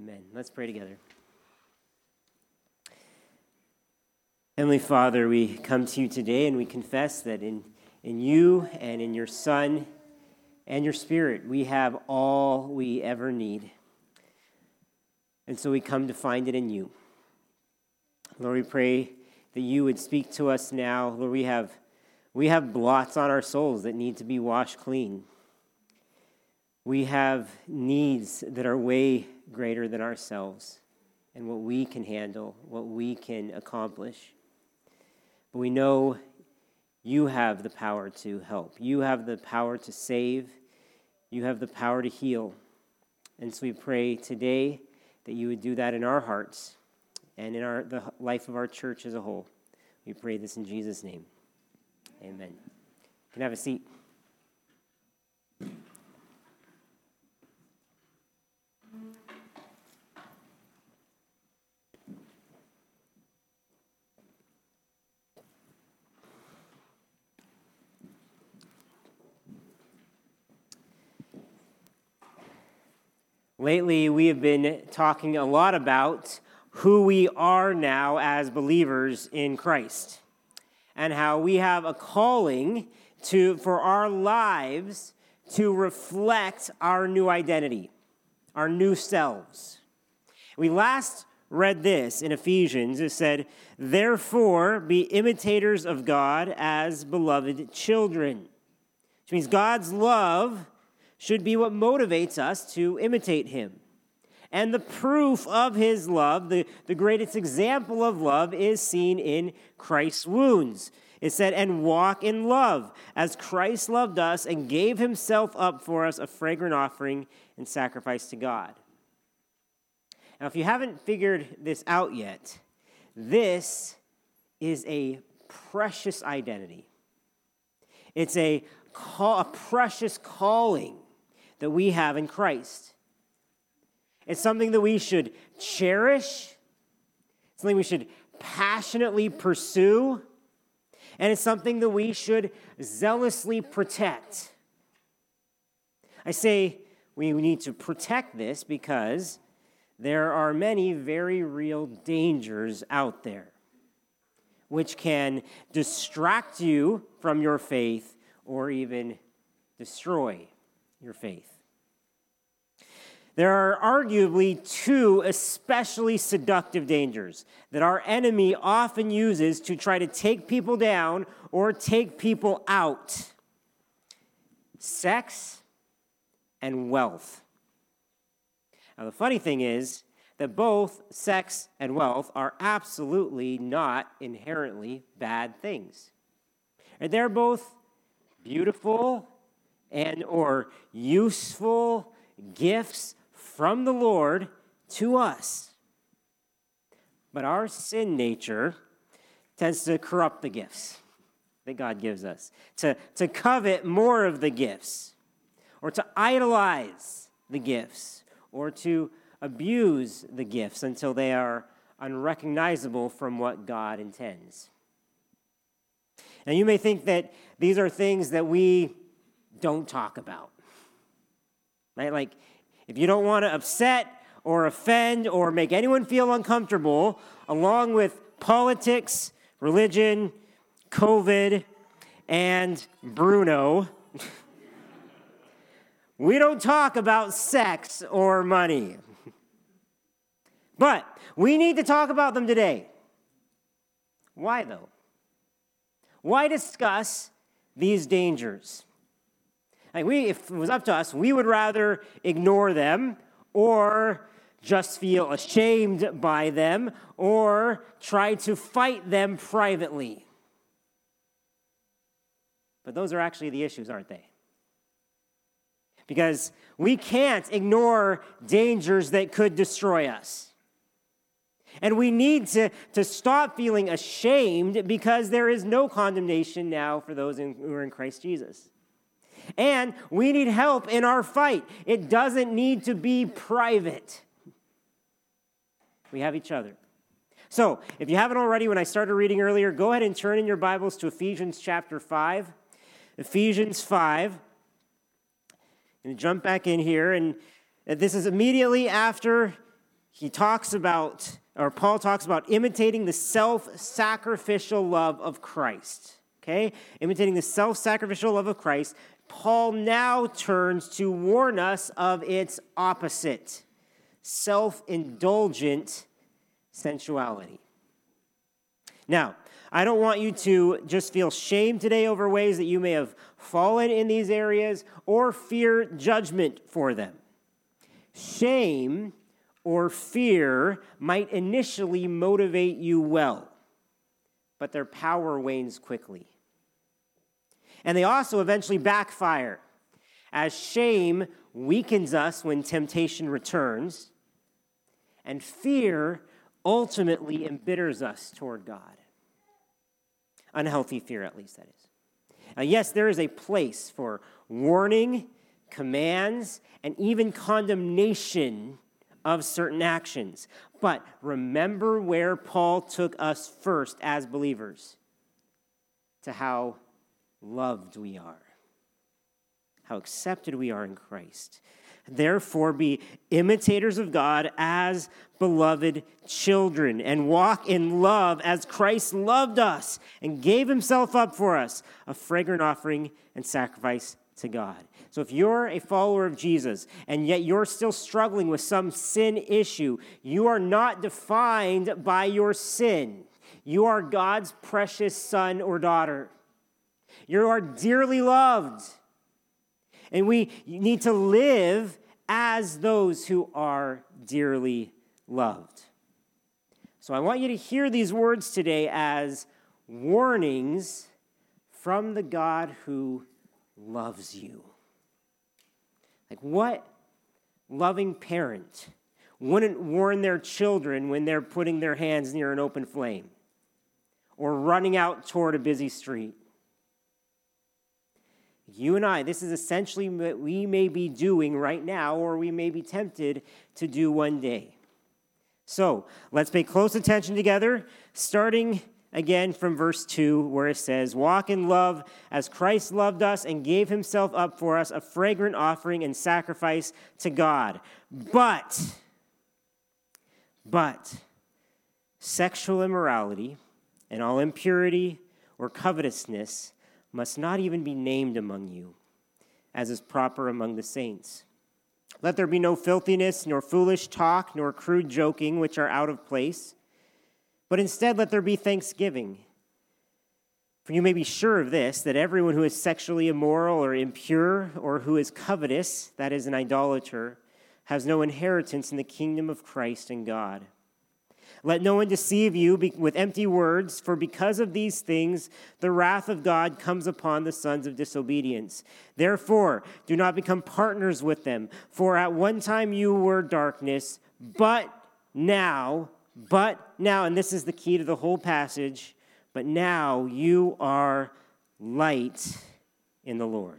Amen. Let's pray together. Heavenly Father, we come to you today and we confess that in you and in your Son and your Spirit, we have all we ever need. And so we come to find it in you. Lord, we pray that you would speak to us now. Lord, we have blots on our souls that need to be washed clean. We have needs that are way greater than ourselves and what we can handle, what we can accomplish. But we know you have the power to help. You have the power to save. You have the power to heal. And so we pray today that you would do that in our hearts and in the life of our church as a whole. We pray this in Jesus' name. Amen. You can have a seat. Lately, we have been talking a lot about who we are now as believers in Christ and how we have a calling for our lives to reflect our new identity, our new selves. We last read this in Ephesians. It said, "Therefore, be imitators of God as beloved children," which means God's love should be what motivates us to imitate him. And the proof of his love, the greatest example of love, is seen in Christ's wounds. It said, "And walk in love, as Christ loved us and gave himself up for us, a fragrant offering and sacrifice to God." Now, if you haven't figured this out yet, this is a precious identity. It's a precious calling that we have in Christ. It's something that we should cherish, something we should passionately pursue, and it's something that we should zealously protect. I say we need to protect this because there are many very real dangers out there which can distract you from your faith or even destroy your faith. There are arguably two especially seductive dangers that our enemy often uses to try to take people down or take people out: sex and wealth. Now, the funny thing is that both sex and wealth are absolutely not inherently bad things. And they're both beautiful and or useful gifts from the Lord to us. But our sin nature tends to corrupt the gifts that God gives us, to covet more of the gifts, or to idolize the gifts, or to abuse the gifts until they are unrecognizable from what God intends. Now, you may think that these are things that we don't talk about, right? Like, if you don't want to upset or offend or make anyone feel uncomfortable, along with politics, religion, COVID, and Bruno, we don't talk about sex or money. But we need to talk about them today. Why, though? Why discuss these dangers? Like, if it was up to us, we would rather ignore them or just feel ashamed by them or try to fight them privately. But those are actually the issues, aren't they? Because we can't ignore dangers that could destroy us. And we need to stop feeling ashamed because there is no condemnation now for those who are in Christ Jesus. And we need help in our fight. It doesn't need to be private. We have each other. So, if you haven't already, when I started reading earlier, go ahead and turn in your Bibles to Ephesians chapter 5. Ephesians 5. I'm going to jump back in here, and this is immediately after Paul talks about imitating the self-sacrificial love of Christ. Okay? Imitating the self-sacrificial love of Christ. Paul now turns to warn us of its opposite, self-indulgent sensuality. Now, I don't want you to just feel shame today over ways that you may have fallen in these areas or fear judgment for them. Shame or fear might initially motivate you well, but their power wanes quickly. And they also eventually backfire, as shame weakens us when temptation returns, and fear ultimately embitters us toward God. Unhealthy fear, at least, that is. Yes, there is a place for warning, commands, and even condemnation of certain actions. But remember where Paul took us first as believers, to how loved we are, how accepted we are in Christ. Therefore, be imitators of God as beloved children, and walk in love as Christ loved us and gave himself up for us, a fragrant offering and sacrifice to God. So if you're a follower of Jesus and yet you're still struggling with some sin issue, you are not defined by your sin. You are God's precious son or daughter. You are dearly loved. And we need to live as those who are dearly loved. So I want you to hear these words today as warnings from the God who loves you. Like, what loving parent wouldn't warn their children when they're putting their hands near an open flame or running out toward a busy street? You and I, this is essentially what we may be doing right now, or we may be tempted to do one day. So let's pay close attention together, starting again from verse 2, where it says, "Walk in love as Christ loved us and gave himself up for us, a fragrant offering and sacrifice to God. But sexual immorality and all impurity or covetousness must not even be named among you, as is proper among the saints. Let there be no filthiness, nor foolish talk, nor crude joking, which are out of place. But instead let there be thanksgiving. For you may be sure of this, that everyone who is sexually immoral or impure, or who is covetous, that is, an idolater, has no inheritance in the kingdom of Christ and God. Let no one deceive you with empty words, for because of these things the wrath of God comes upon the sons of disobedience. Therefore, do not become partners with them, for at one time you were darkness, but now, and this is the key to the whole passage, but now you are light in the Lord."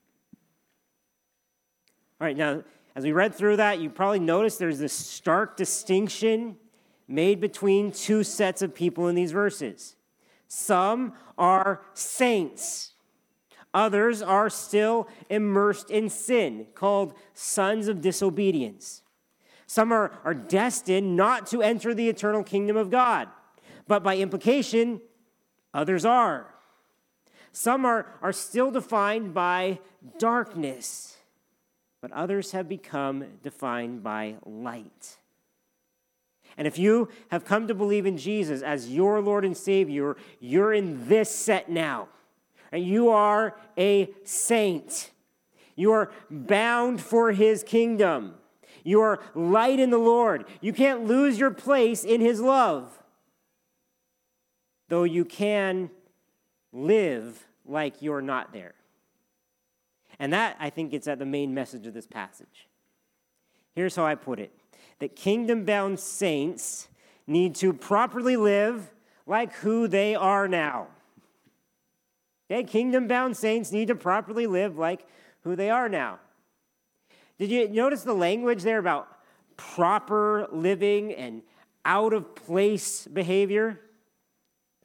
All right, now, as we read through that, you probably noticed there's this stark distinction made between two sets of people in these verses. Some are saints. Others are still immersed in sin, called sons of disobedience. Some are destined not to enter the eternal kingdom of God, but by implication, others are. Some are still defined by darkness, but others have become defined by light. And if you have come to believe in Jesus as your Lord and Savior, you're in this set now. And you are a saint. You are bound for his kingdom. You are light in the Lord. You can't lose your place in his love, though you can live like you're not there. And that, I think, gets at the main message of this passage. Here's how I put it. That kingdom-bound saints need to properly live like who they are now. Okay, kingdom-bound saints need to properly live like who they are now. Did you notice the language there about proper living and out-of-place behavior?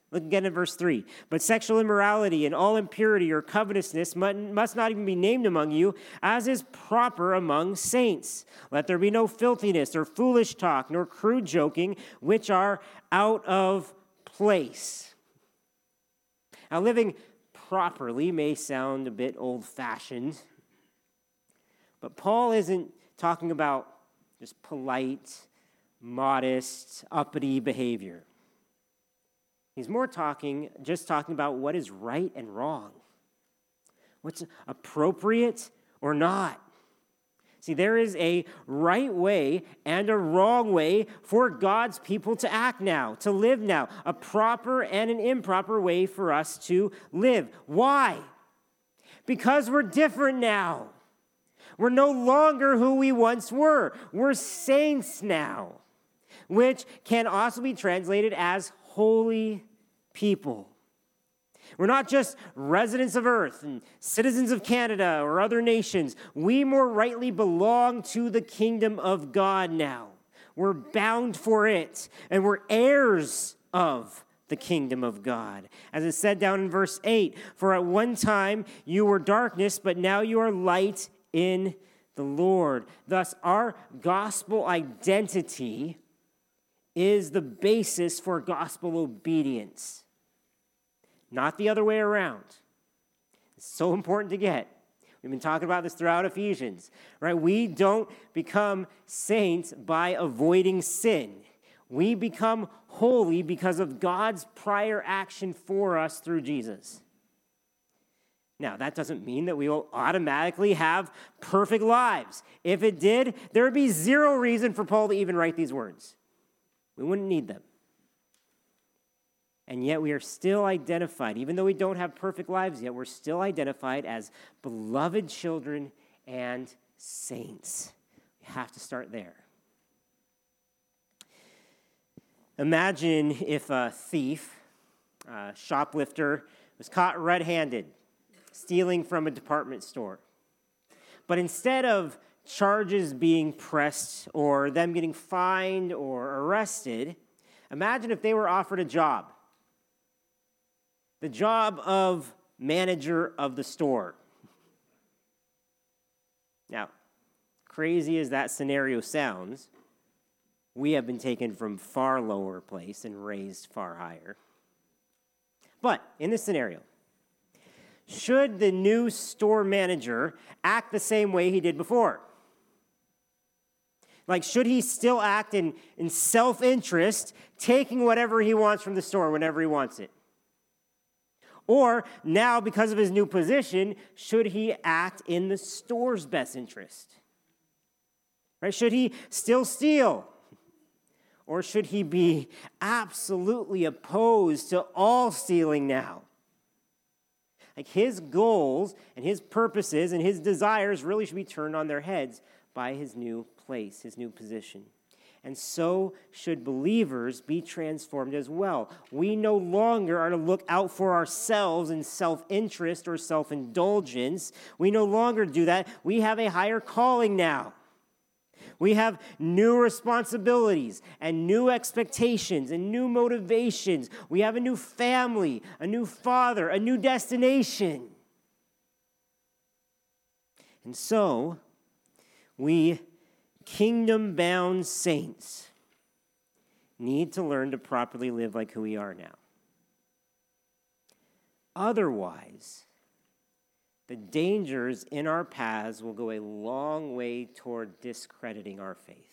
Look again at verse 3. But sexual immorality and all impurity or covetousness must not even be named among you, as is proper among saints. Let there be no filthiness or foolish talk, nor crude joking, which are out of place. Now, living properly may sound a bit old-fashioned, but Paul isn't talking about just polite, modest, uppity behavior. He's more talking about what is right and wrong, what's appropriate or not. See, there is a right way and a wrong way for God's people to act now, to live now, a proper and an improper way for us to live. Why? Because we're different now. We're no longer who we once were. We're saints now, which can also be translated as holy people. We're not just residents of earth and citizens of Canada or other nations. We more rightly belong to the kingdom of God now. We're bound for it, and we're heirs of the kingdom of God. As it said down in verse 8, for at one time you were darkness, but now you are light in the Lord. Thus, our gospel identity is the basis for gospel obedience, not the other way around. It's so important to get. We've been talking about this throughout Ephesians, right? We don't become saints by avoiding sin. We become holy because of God's prior action for us through Jesus. Now, that doesn't mean that we will automatically have perfect lives. If it did, there would be zero reason for Paul to even write these words. We wouldn't need them. And yet we are still identified, even though we don't have perfect lives yet, we're still identified as beloved children and saints. We have to start there. Imagine if a thief, a shoplifter, was caught red-handed stealing from a department store. But instead of charges being pressed or them getting fined or arrested, imagine if they were offered a job. The job of manager of the store. Now, crazy as that scenario sounds, we have been taken from far lower place and raised far higher. But in this scenario, should the new store manager act the same way he did before? Like, should he still act in self-interest, taking whatever he wants from the store whenever he wants it? Or now, because of his new position, should he act in the store's best interest? Right? Should he still steal? Or should he be absolutely opposed to all stealing now? Like, his goals and his purposes and his desires really should be turned on their heads by his new place, his new position. And so should believers be transformed as well. We no longer are to look out for ourselves in self-interest or self-indulgence. We no longer do that. We have a higher calling now. We have new responsibilities and new expectations and new motivations. We have a new family, a new father, a new destination. And so, we kingdom-bound saints need to learn to properly live like who we are now. Otherwise, the dangers in our paths will go a long way toward discrediting our faith.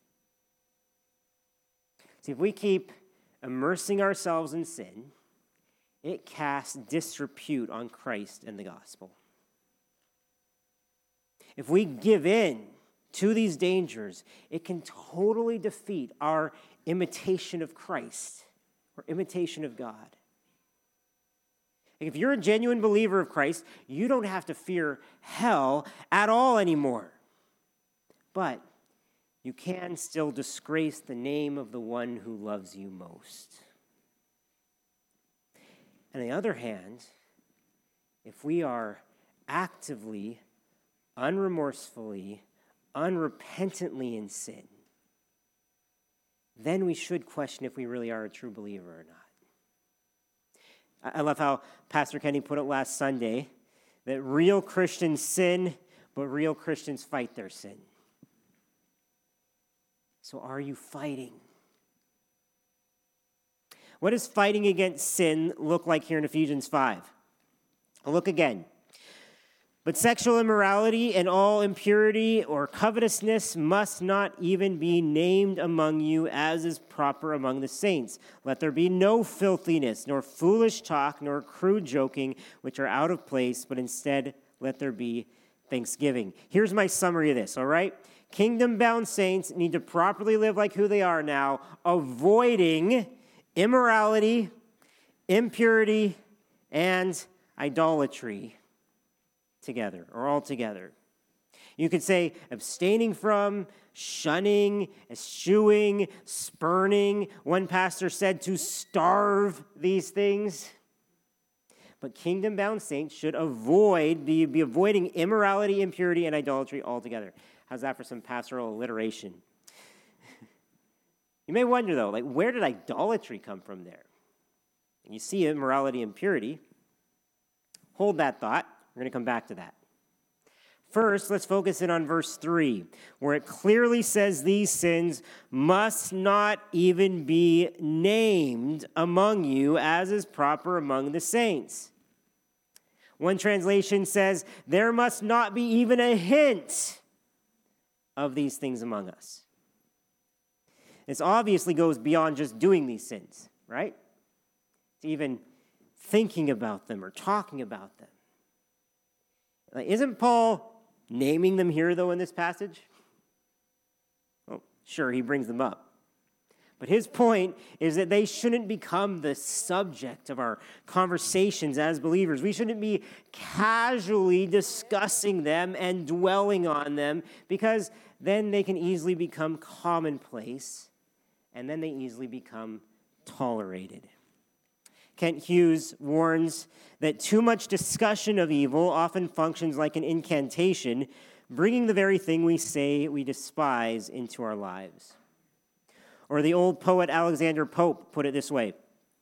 See, if we keep immersing ourselves in sin, it casts disrepute on Christ and the gospel. If we give in to these dangers, it can totally defeat our imitation of Christ or imitation of God. If you're a genuine believer of Christ, you don't have to fear hell at all anymore. But you can still disgrace the name of the one who loves you most. On the other hand, if we are actively, unremorsefully, unrepentantly in sin, then we should question if we really are a true believer or not. I love how Pastor Kenny put it last Sunday, that real Christians sin, but real Christians fight their sin. So are you fighting? What does fighting against sin look like here in Ephesians 5? I'll look again. But sexual immorality and all impurity or covetousness must not even be named among you as is proper among the saints. Let there be no filthiness, nor foolish talk, nor crude joking, which are out of place, but instead let there be thanksgiving. Here's my summary of this, all right? Kingdom-bound saints need to properly live like who they are now, avoiding immorality, impurity, and idolatry together, or all together. You could say abstaining from, shunning, eschewing, spurning. One pastor said to starve these things. But kingdom-bound saints should be avoiding immorality, impurity, and idolatry altogether. How's that for some pastoral alliteration? You may wonder, though, where did idolatry come from there? You see immorality and impurity. Hold that thought. We're going to come back to that. First, let's focus in on verse 3, where it clearly says these sins must not even be named among you as is proper among the saints. One translation says, there must not be even a hint of these things among us. This obviously goes beyond just doing these sins, right? It's even thinking about them or talking about them. Isn't Paul naming them here, though, in this passage? Well, sure, he brings them up. But his point is that they shouldn't become the subject of our conversations as believers. We shouldn't be casually discussing them and dwelling on them, because then they can easily become commonplace, and then they easily become tolerated. Kent Hughes warns that too much discussion of evil often functions like an incantation, bringing the very thing we say we despise into our lives. Or the old poet Alexander Pope put it this way: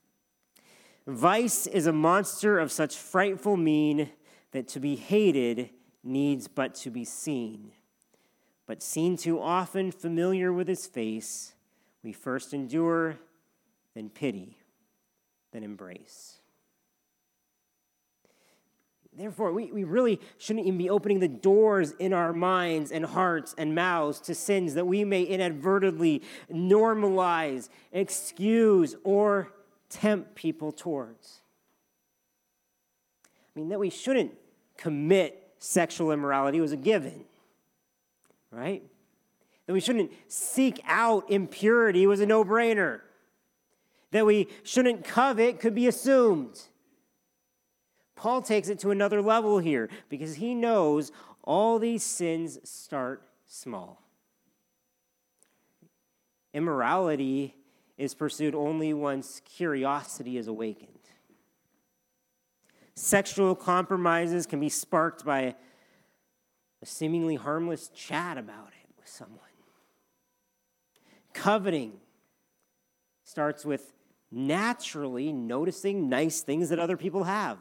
vice is a monster of such frightful mien that to be hated needs but to be seen. But seen too often, familiar with his face, we first endure, then pity, then embrace. Therefore, we really shouldn't even be opening the doors in our minds and hearts and mouths to sins that we may inadvertently normalize, excuse, or tempt people towards. That we shouldn't commit sexual immorality was a given, right? That we shouldn't seek out impurity was a no-brainer. That we shouldn't covet could be assumed. Paul takes it to another level here because he knows all these sins start small. Immorality is pursued only once curiosity is awakened. Sexual compromises can be sparked by a seemingly harmless chat about it with someone. Coveting starts with naturally noticing nice things that other people have.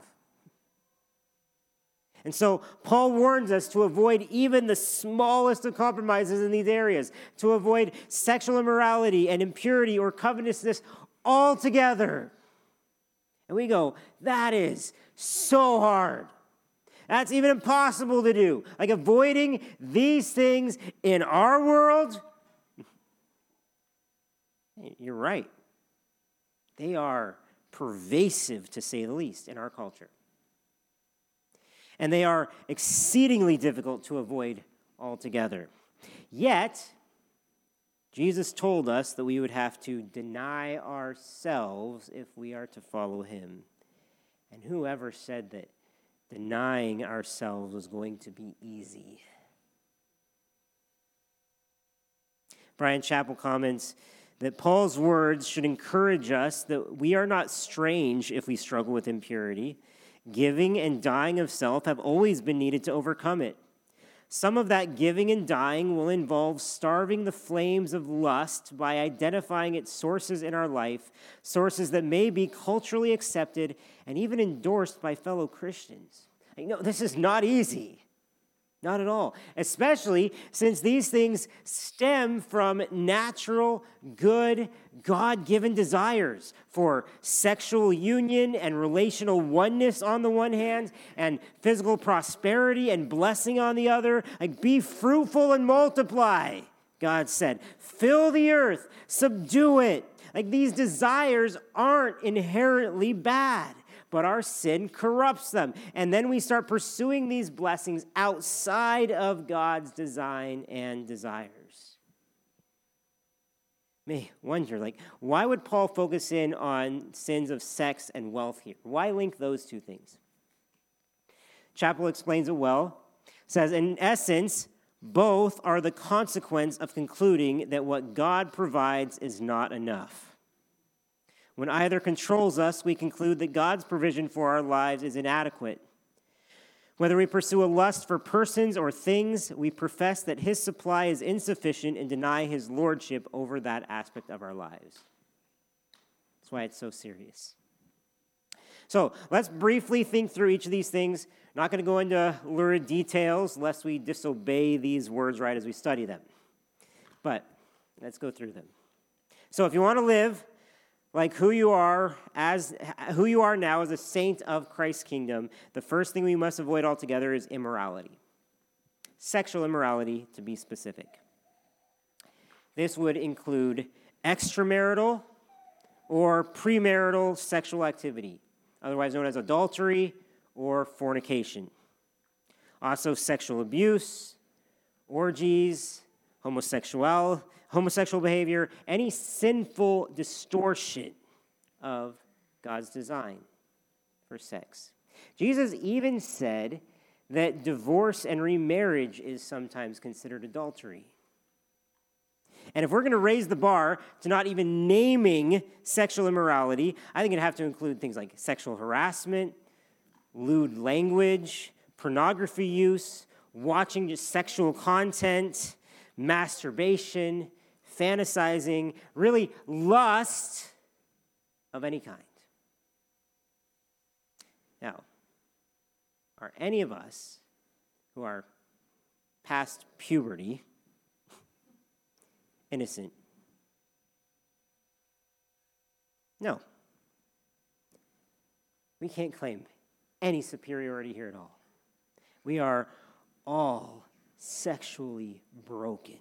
And so Paul warns us to avoid even the smallest of compromises in these areas, to avoid sexual immorality and impurity or covetousness altogether. And we go, that is so hard. That's even impossible to do. Avoiding these things in our world, you're right. They are pervasive, to say the least, in our culture. And they are exceedingly difficult to avoid altogether. Yet, Jesus told us that we would have to deny ourselves if we are to follow him. And whoever said that denying ourselves was going to be easy? Brian Chappell comments that Paul's words should encourage us that we are not strange if we struggle with impurity. Giving and dying of self have always been needed to overcome it. Some of that giving and dying will involve starving the flames of lust by identifying its sources in our life, sources that may be culturally accepted and even endorsed by fellow Christians. This is not easy. Not at all. Especially since these things stem from natural, good, God-given desires for sexual union and relational oneness on the one hand, and physical prosperity and blessing on the other. Be fruitful and multiply, God said. Fill the earth, subdue it. These desires aren't inherently bad, but our sin corrupts them. And then we start pursuing these blessings outside of God's design and desires. May wonder, why would Paul focus in on sins of sex and wealth here? Why link those two things? Chappell explains it well. Says, in essence, both are the consequence of concluding that what God provides is not enough. When either controls us, we conclude that God's provision for our lives is inadequate. Whether we pursue a lust for persons or things, we profess that his supply is insufficient and deny his lordship over that aspect of our lives. That's why it's so serious. So let's briefly think through each of these things. I'm not going to go into lurid details lest we disobey these words right as we study them. But let's go through them. So if you want to live like who you are now as a saint of Christ's kingdom, the first thing we must avoid altogether is immorality. Sexual immorality, to be specific. This would include extramarital or premarital sexual activity, otherwise known as adultery or fornication. Also sexual abuse, orgies, homosexual behavior, any sinful distortion of God's design for sex. Jesus even said that divorce and remarriage is sometimes considered adultery. And if we're going to raise the bar to not even naming sexual immorality, I think it'd have to include things like sexual harassment, lewd language, pornography use, watching just sexual content, masturbation, fantasizing, really lust of any kind. Now, are any of us who are past puberty innocent? No. We can't claim any superiority here at all. We are all sexually broken.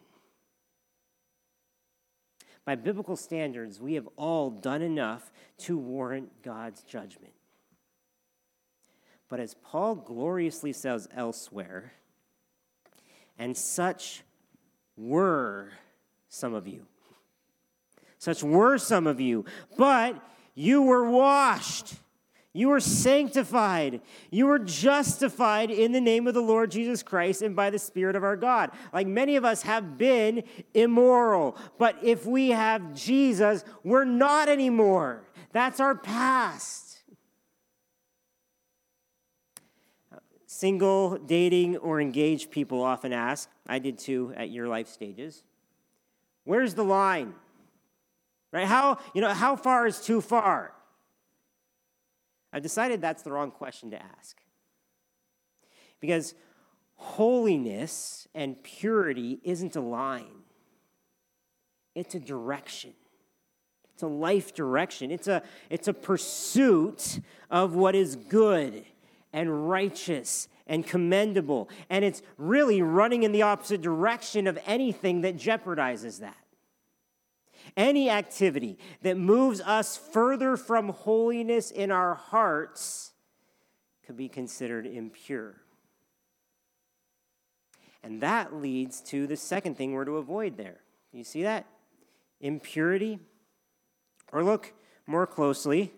By biblical standards, we have all done enough to warrant God's judgment. But as Paul gloriously says elsewhere, and such were some of you. Such were some of you, but you were washed. You were sanctified. You were justified in the name of the Lord Jesus Christ and by the Spirit of our God. Like many of us have been immoral, but if we have Jesus, we're not anymore. That's our past. Single, dating, or engaged people often ask, I did too at your life stages, where's the line? Right? How far is too far? I've decided that's the wrong question to ask. Because holiness and purity isn't a line. It's a direction. It's a life direction. It's a pursuit of what is good and righteous and commendable. And it's really running in the opposite direction of anything that jeopardizes that. Any activity that moves us further from holiness in our hearts could be considered impure. And that leads to the second thing we're to avoid there. You see that? Impurity. Or look more closely.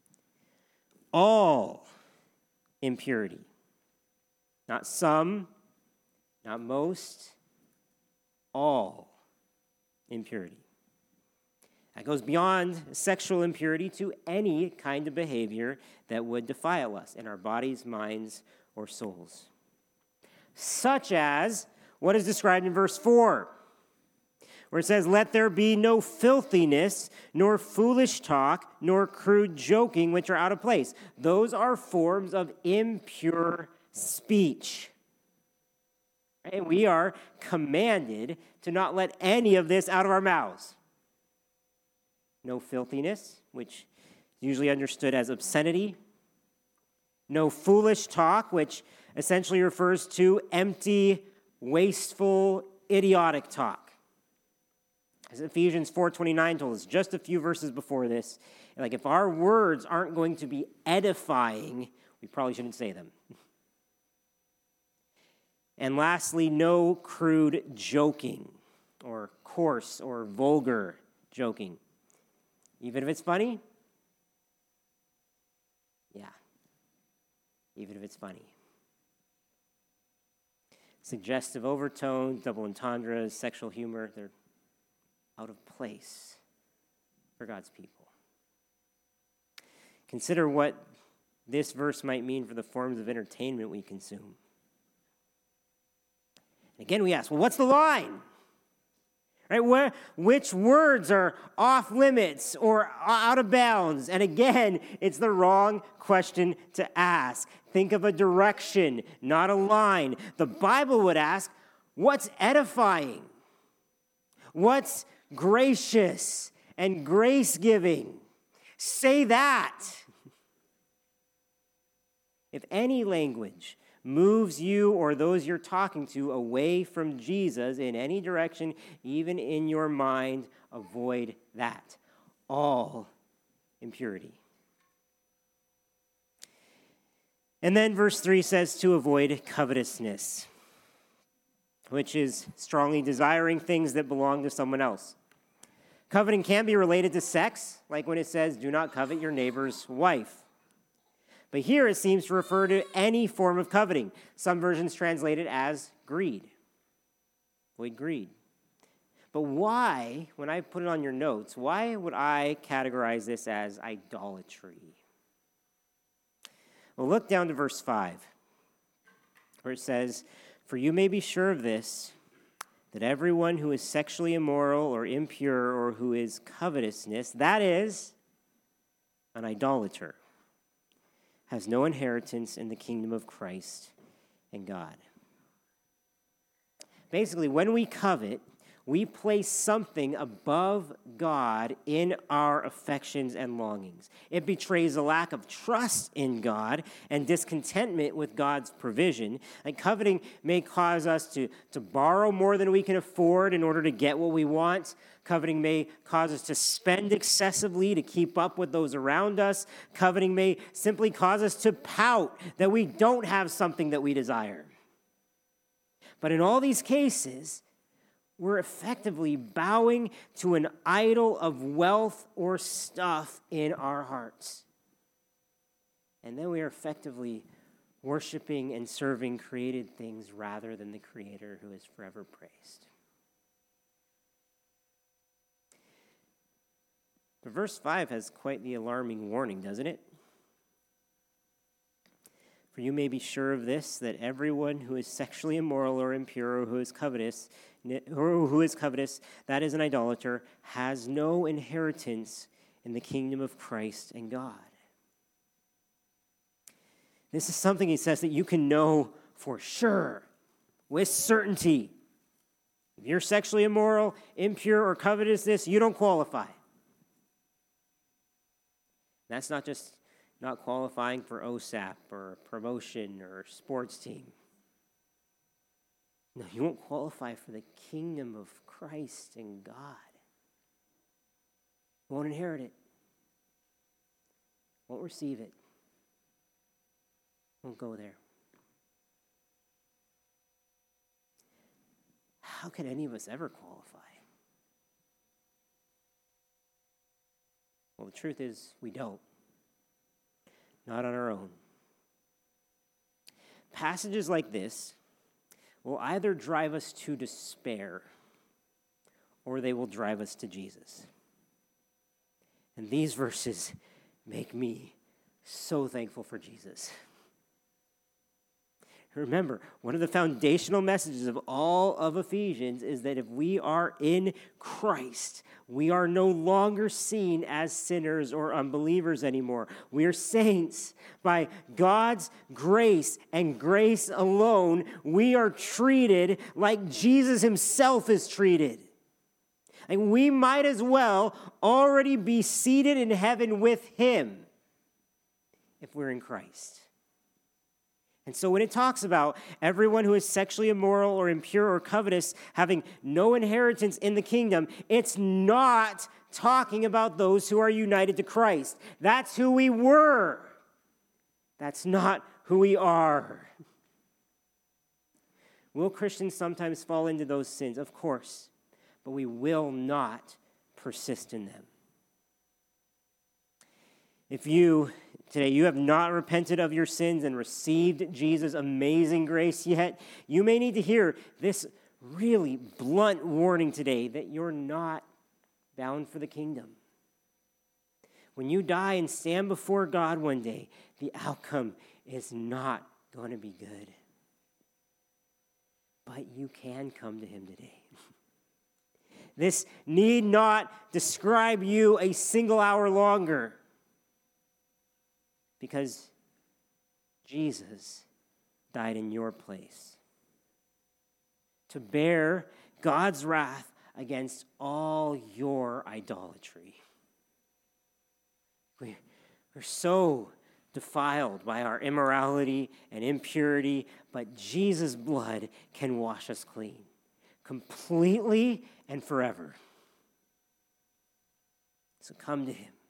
All impurity. Not some, not most, all impurity. That goes beyond sexual impurity to any kind of behavior that would defile us in our bodies, minds, or souls. such as what is described in verse 4, where it says, "Let there be no filthiness, nor foolish talk, nor crude joking, which are out of place." Those are forms of impure speech. And we are commanded to not let any of this out of our mouths. No filthiness, which is usually understood as obscenity. No foolish talk, which essentially refers to empty, wasteful, idiotic talk. As Ephesians 4:29 told us just a few verses before this, like if our words aren't going to be edifying, we probably shouldn't say them. And lastly, no crude joking or coarse or vulgar joking. Even if it's funny? Yeah. Even if it's funny. Suggestive overtones, double entendres, sexual humor, they're out of place for God's people. Consider what this verse might mean for the forms of entertainment we consume. Again, we ask, well, what's the line? Right? Which words are off limits or out of bounds? And again, it's the wrong question to ask. Think of a direction, not a line. The Bible would ask, what's edifying? What's gracious and grace-giving? Say that. If any language moves you or those you're talking to away from Jesus in any direction, even in your mind, avoid that. All impurity. And then verse 3 says to avoid covetousness, which is strongly desiring things that belong to someone else. Coveting can be related to sex, like when it says, do not covet your neighbor's wife. But here it seems to refer to any form of coveting. Some versions translate it as greed. Avoid greed. But why, when I put it on your notes, why would I categorize this as idolatry? Well, look down to verse 5, where it says, "For you may be sure of this, that everyone who is sexually immoral or impure or who is covetousness, that is, an idolater, has no inheritance in the kingdom of Christ and God." Basically, when we covet, we place something above God in our affections and longings. It betrays a lack of trust in God and discontentment with God's provision. Like coveting may cause us to borrow more than we can afford in order to get what we want. Coveting may cause us to spend excessively to keep up with those around us. Coveting may simply cause us to pout that we don't have something that we desire. But in all these cases, we're effectively bowing to an idol of wealth or stuff in our hearts. And then we are effectively worshiping and serving created things rather than the Creator who is forever praised. But verse 5 has quite the alarming warning, doesn't it? "For you may be sure of this, that everyone who is sexually immoral or impure or who is covetous, that is an idolater, has no inheritance in the kingdom of Christ and God." This is something he says that you can know for sure, with certainty. If you're sexually immoral, impure, or covetous, you don't qualify. That's not just not qualifying for OSAP or promotion or sports team. No, you won't qualify for the kingdom of Christ and God. You won't inherit it. Won't receive it. Won't go there. How could any of us ever qualify? Well, the truth is we don't. Not on our own. Passages like this will either drive us to despair or they will drive us to Jesus. And these verses make me so thankful for Jesus. Remember, one of the foundational messages of all of Ephesians is that if we are in Christ, we are no longer seen as sinners or unbelievers anymore. We are saints. By God's grace and grace alone, we are treated like Jesus himself is treated. And we might as well already be seated in heaven with him if we're in Christ. And so when it talks about everyone who is sexually immoral or impure or covetous having no inheritance in the kingdom, it's not talking about those who are united to Christ. That's who we were. That's not who we are. Will Christians sometimes fall into those sins? Of course, but we will not persist in them. If today you have not repented of your sins and received Jesus' amazing grace yet, you may need to hear this really blunt warning today that you're not bound for the kingdom. When you die and stand before God one day, the outcome is not going to be good. But you can come to him today. This need not describe you a single hour longer, because Jesus died in your place to bear God's wrath against all your idolatry. We're so defiled by our immorality and impurity, but Jesus' blood can wash us clean, completely and forever. So come to him.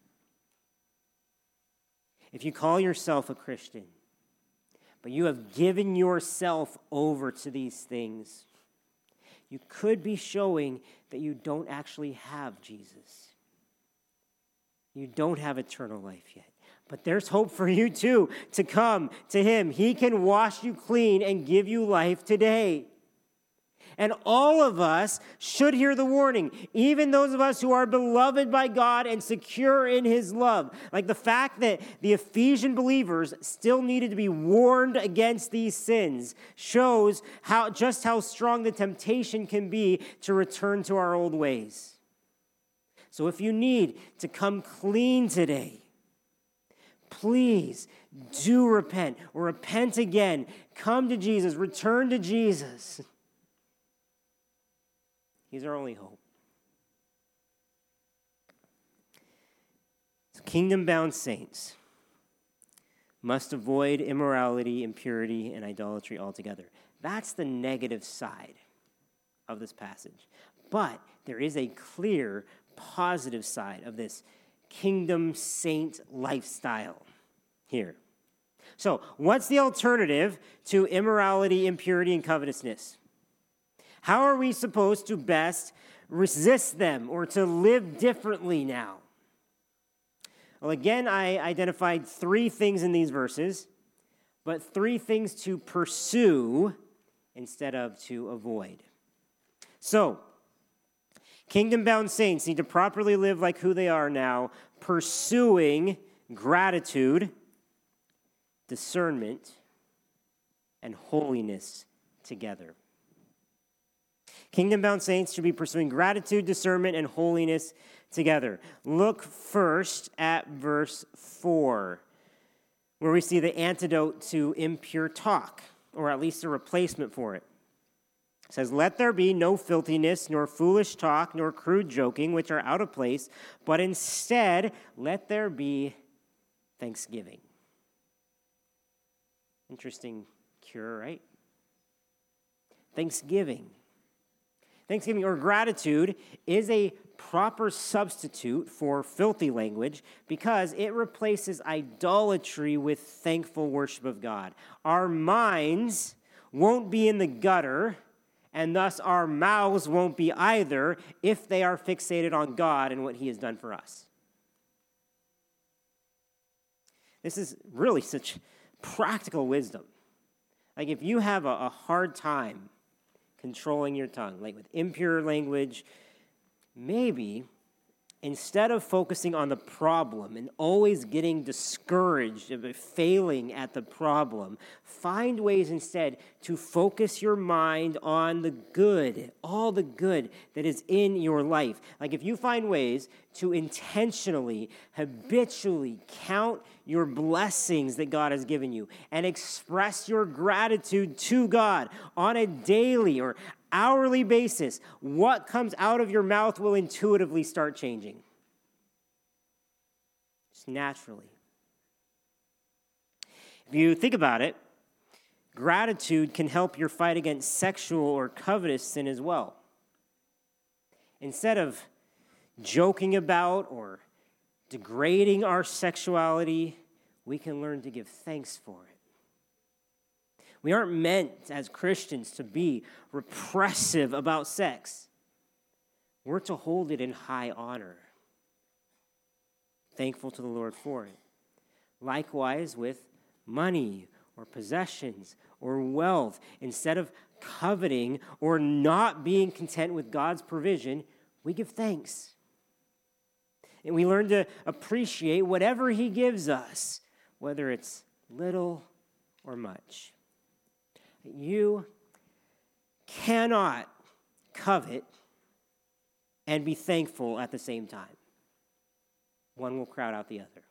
If you call yourself a Christian, but you have given yourself over to these things, you could be showing that you don't actually have Jesus. You don't have eternal life yet. But there's hope for you too, to come to him. He can wash you clean and give you life today. And all of us should hear the warning, even those of us who are beloved by God and secure in his love. Like the fact that the Ephesian believers still needed to be warned against these sins shows just how strong the temptation can be to return to our old ways. So if you need to come clean today, please do repent or repent again. Come to Jesus, return to Jesus. He's our only hope. So kingdom-bound saints must avoid immorality, impurity, and idolatry altogether. That's the negative side of this passage. But there is a clear positive side of this kingdom saint lifestyle here. So, what's the alternative to immorality, impurity, and covetousness? How are we supposed to best resist them or to live differently now? Well, again, I identified 3 things in these verses, but 3 things to pursue instead of to avoid. So, kingdom-bound saints need to properly live like who they are now, pursuing gratitude, discernment, and holiness together. Kingdom-bound saints should be pursuing gratitude, discernment, and holiness together. Look first at verse 4, where we see the antidote to impure talk, or at least a replacement for it. It says, "Let there be no filthiness, nor foolish talk, nor crude joking, which are out of place, but instead let there be thanksgiving." Interesting cure, right? Thanksgiving or gratitude is a proper substitute for filthy language because it replaces idolatry with thankful worship of God. Our minds won't be in the gutter, and thus our mouths won't be either if they are fixated on God and what he has done for us. This is really such practical wisdom. Like if you have a hard time controlling your tongue, like with impure language, maybe instead of focusing on the problem and always getting discouraged of failing at the problem, find ways instead to focus your mind on the good, all the good that is in your life. Like if you find ways to intentionally, habitually count your blessings that God has given you and express your gratitude to God on a daily or hourly basis, what comes out of your mouth will intuitively start changing. Just naturally. If you think about it, gratitude can help your fight against sexual or covetous sin as well. Instead of joking about or degrading our sexuality, we can learn to give thanks for it. We aren't meant as Christians to be repressive about sex. We're to hold it in high honor. Thankful to the Lord for it. Likewise with money or possessions or wealth. Instead of coveting or not being content with God's provision, we give thanks. And we learn to appreciate whatever He gives us, whether it's little or much. You cannot covet and be thankful at the same time. One will crowd out the other.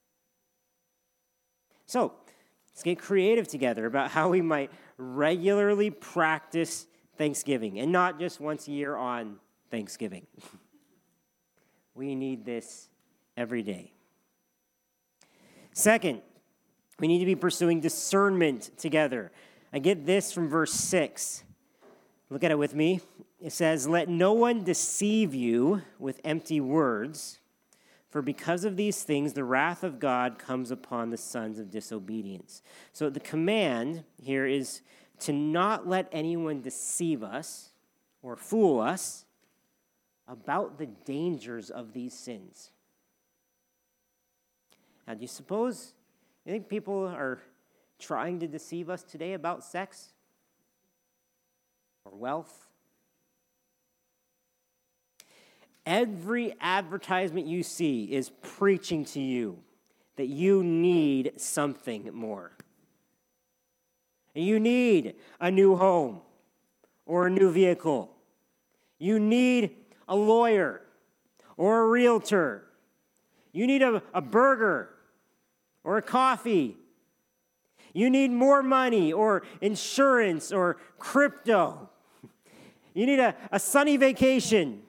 So, let's get creative together about how we might regularly practice Thanksgiving, and not just once a year on Thanksgiving. We need this every day. Second, we need to be pursuing discernment together. I get this from verse 6. Look at it with me. It says, "Let no one deceive you with empty words, for because of these things the wrath of God comes upon the sons of disobedience." So the command here is to not let anyone deceive us or fool us about the dangers of these sins. Now, do you think people are trying to deceive us today about sex or wealth? Every advertisement you see is preaching to you that you need something more. You need a new home or a new vehicle. You need a lawyer or a realtor. You need a burger or a coffee. You need more money or insurance or crypto. You need a sunny vacation.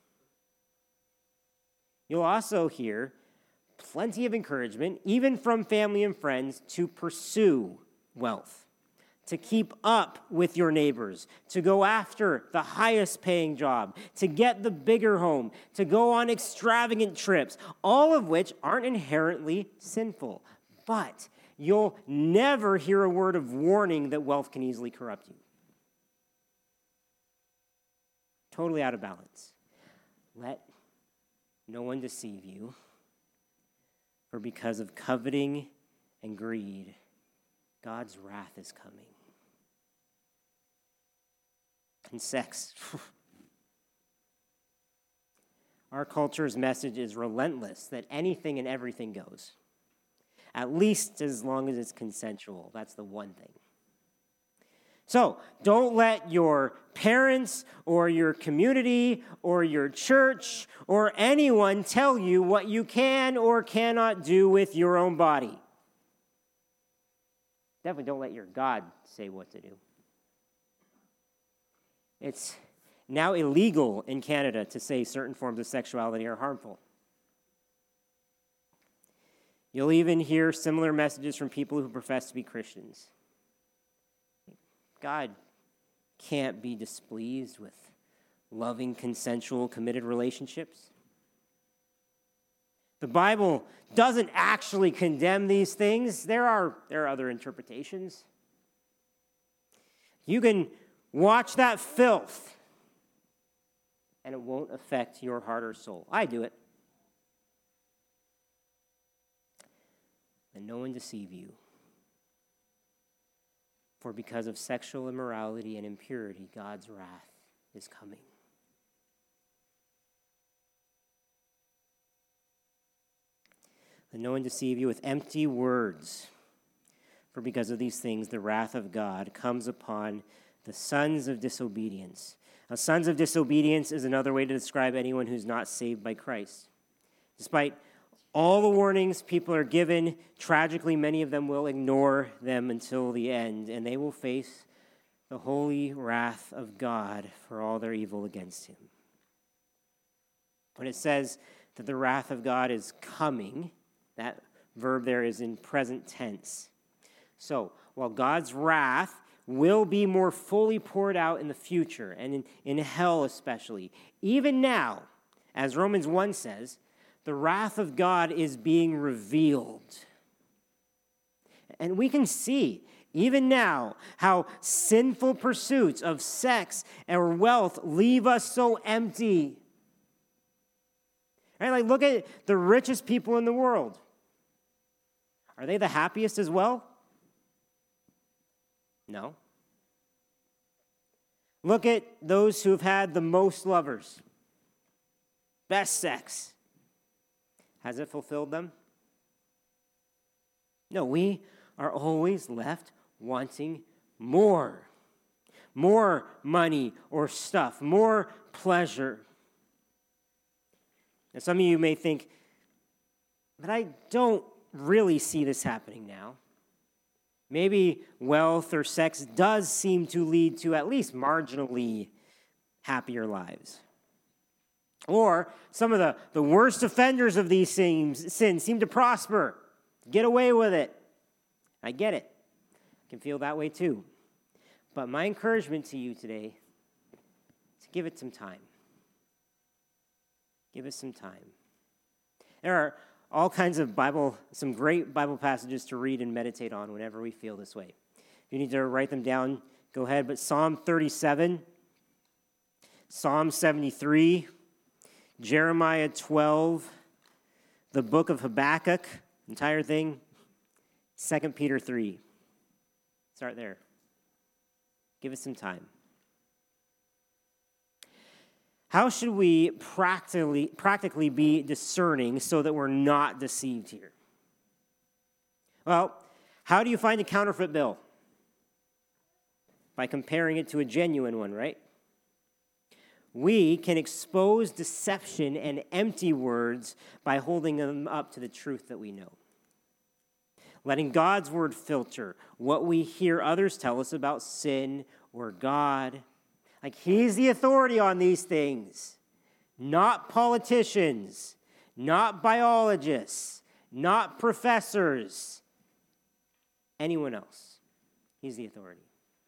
You'll also hear plenty of encouragement, even from family and friends, to pursue wealth, to keep up with your neighbors, to go after the highest paying job, to get the bigger home, to go on extravagant trips, all of which aren't inherently sinful. But you'll never hear a word of warning that wealth can easily corrupt you. Totally out of balance. Let no one deceive you, for because of coveting and greed, God's wrath is coming. And sex. Our culture's message is relentless, that anything and everything goes. At least as long as it's consensual. That's the one thing. So, don't let your parents or your community or your church or anyone tell you what you can or cannot do with your own body. Definitely don't let your God say what to do. It's now illegal in Canada to say certain forms of sexuality are harmful. You'll even hear similar messages from people who profess to be Christians. God can't be displeased with loving, consensual, committed relationships. The Bible doesn't actually condemn these things. There are other interpretations. You can watch that filth, and it won't affect your heart or soul. I do it. And no one deceive you. For because of sexual immorality and impurity, God's wrath is coming. Let no one deceive you with empty words. For because of these things, the wrath of God comes upon the sons of disobedience. Now, sons of disobedience is another way to describe anyone who's not saved by Christ. Despite all the warnings people are given, tragically, many of them will ignore them until the end, and they will face the holy wrath of God for all their evil against him. When it says that the wrath of God is coming, that verb there is in present tense. So, while God's wrath will be more fully poured out in the future, and in hell especially, even now, as Romans 1 says, the wrath of God is being revealed. And we can see, even now, how sinful pursuits of sex or wealth leave us so empty. Right? Like, look at the richest people in the world. Are they the happiest as well? No. Look at those who've had the most lovers. Best sex. Has it fulfilled them? No, we are always left wanting more. More money or stuff. More pleasure. And some of you may think, but I don't really see this happening now. Maybe wealth or sex does seem to lead to at least marginally happier lives. Or some of the worst offenders of these sins seem to prosper, get away with it. I get it. I can feel that way too. But my encouragement to you today is to give it some time. Give it some time. There are all kinds of some great Bible passages to read and meditate on whenever we feel this way. If you need to write them down, go ahead. But Psalm 37, Psalm 73, Jeremiah 12, the book of Habakkuk, entire thing, 2 Peter 3. Start there. Give it some time. How should we practically be discerning so that we're not deceived here? Well, how do you find a counterfeit bill? By comparing it to a genuine one, right? We can expose deception and empty words by holding them up to the truth that we know. Letting God's word filter what we hear others tell us about sin or God. Like, he's the authority on these things, not politicians, not biologists, not professors, anyone else. He's the authority.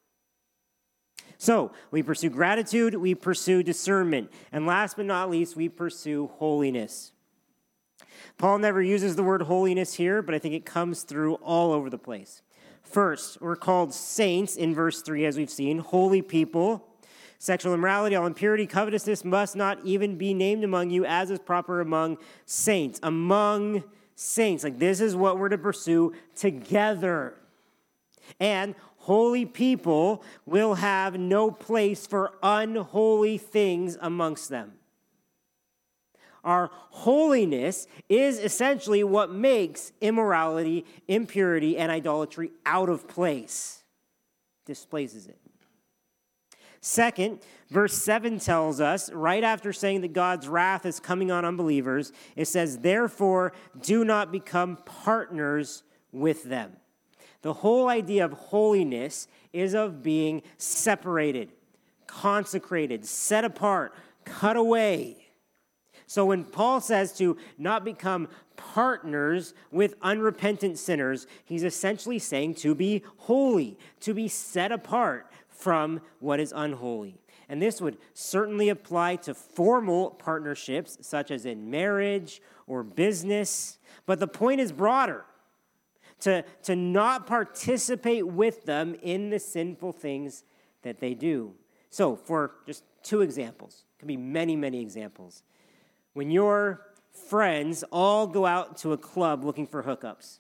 So, we pursue gratitude, we pursue discernment, and last but not least, we pursue holiness. Paul never uses the word holiness here, but I think it comes through all over the place. First, we're called saints in verse 3, as we've seen, holy people. Sexual immorality, all impurity, covetousness must not even be named among you, as is proper among saints. Among saints. Like, this is what we're to pursue together. And holy people will have no place for unholy things amongst them. Our holiness is essentially what makes immorality, impurity, and idolatry out of place. Displaces it. Second, verse 7 tells us, right after saying that God's wrath is coming on unbelievers, it says, therefore, do not become partners with them. The whole idea of holiness is of being separated, consecrated, set apart, cut away. So when Paul says to not become partners with unrepentant sinners, he's essentially saying to be holy, to be set apart from what is unholy. And this would certainly apply to formal partnerships, such as in marriage or business. But the point is broader, to not participate with them in the sinful things that they do. So for just 2 examples, it could be many, many examples. When your friends all go out to a club looking for hookups,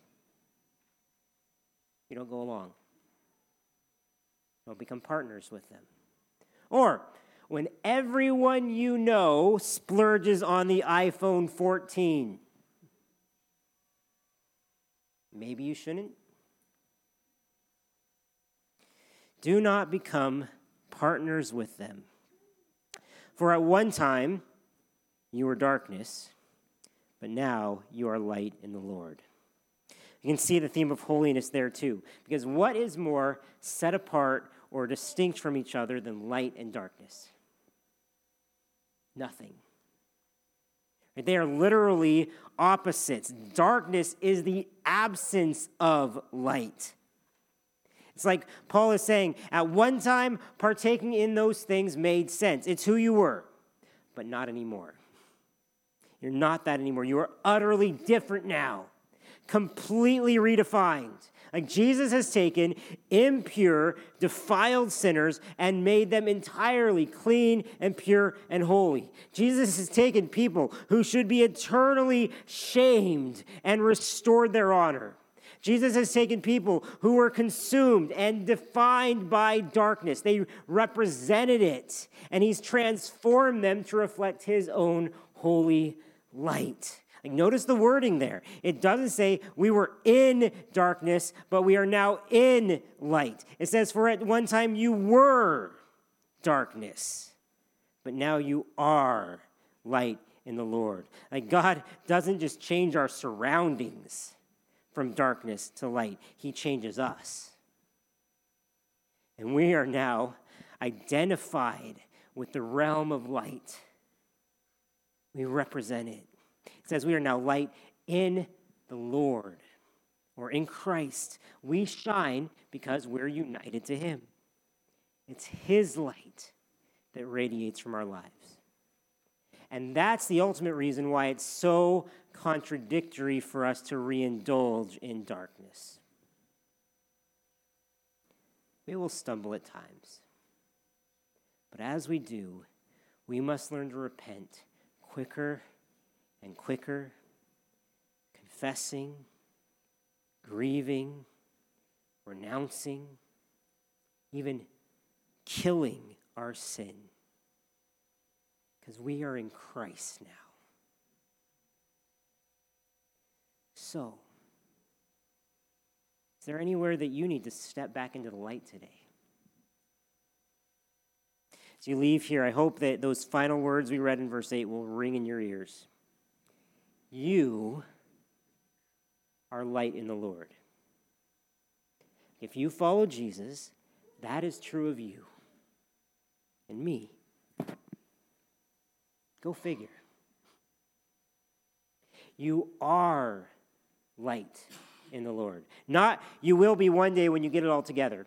you don't go along. Don't become partners with them. Or when everyone you know splurges on the iPhone 14, maybe you shouldn't. Do not become partners with them. For at one time you were darkness, but now you are light in the Lord. You can see the theme of holiness there too, because what is more set apart or distinct from each other than light and darkness? Nothing. They are literally opposites. Darkness is the absence of light. It's like Paul is saying, at one time, partaking in those things made sense. It's who you were, but not anymore. You're not that anymore. You are utterly different now, completely redefined. Like Jesus has taken impure, defiled sinners and made them entirely clean and pure and holy. Jesus has taken people who should be eternally shamed and restored their honor. Jesus has taken people who were consumed and defined by darkness. They represented it, and he's transformed them to reflect his own holy light. Like, notice the wording there. It doesn't say we were in darkness, but we are now in light. It says, for at one time you were darkness, but now you are light in the Lord. Like, God doesn't just change our surroundings from darkness to light. He changes us. And we are now identified with the realm of light. We represent it. It says we are now light in the Lord, or in Christ. We shine because we're united to him. It's his light that radiates from our lives. And that's the ultimate reason why it's so contradictory for us to reindulge in darkness. We will stumble at times. But as we do, we must learn to repent quicker and quicker, confessing, grieving, renouncing, even killing our sin. Because we are in Christ now. So, is there anywhere that you need to step back into the light today? As you leave here, I hope that those final words we read in verse 8 will ring in your ears. You are light in the Lord. If you follow Jesus, that is true of you and me. Go figure. You are light in the Lord. Not you will be one day when you get it all together.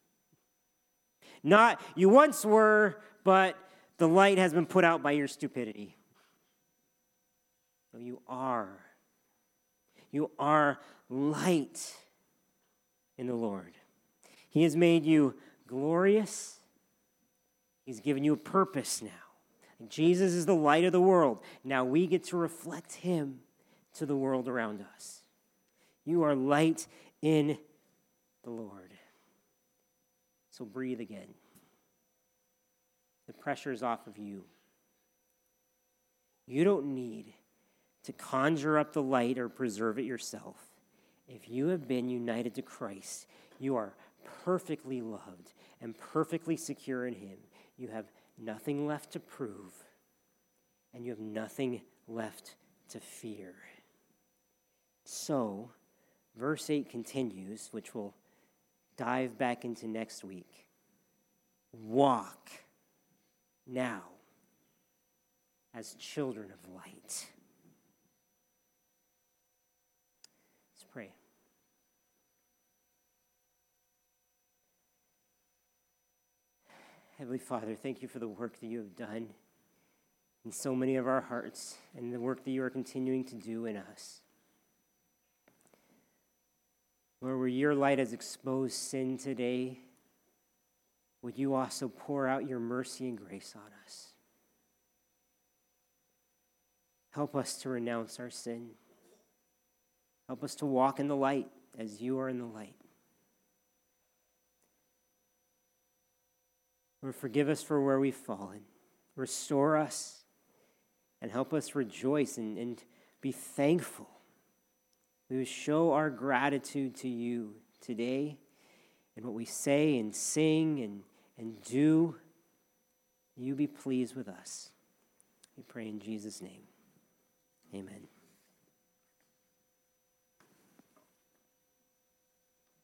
Not you once were, but the light has been put out by your stupidity. No, you are. You are light in the Lord. He has made you glorious. He's given you a purpose now. Jesus is the light of the world. Now we get to reflect him to the world around us. You are light in the Lord. So breathe again. The pressure is off of you. You don't need to conjure up the light or preserve it yourself. If you have been united to Christ, you are perfectly loved and perfectly secure in him. You have nothing left to prove, and you have nothing left to fear. So, verse 8 continues, which we'll dive back into next week. Walk now as children of light. Let's pray. Heavenly Father, thank you for the work that you have done in so many of our hearts and the work that you are continuing to do in us. Lord, where your light has exposed sin today, would you also pour out your mercy and grace on us? Help us to renounce our sin. Help us to walk in the light as you are in the light. Lord, forgive us for where we've fallen. Restore us and help us rejoice and be thankful We would show our gratitude to you today in what we say and sing and do. You be pleased with us. We pray in Jesus' name. Amen.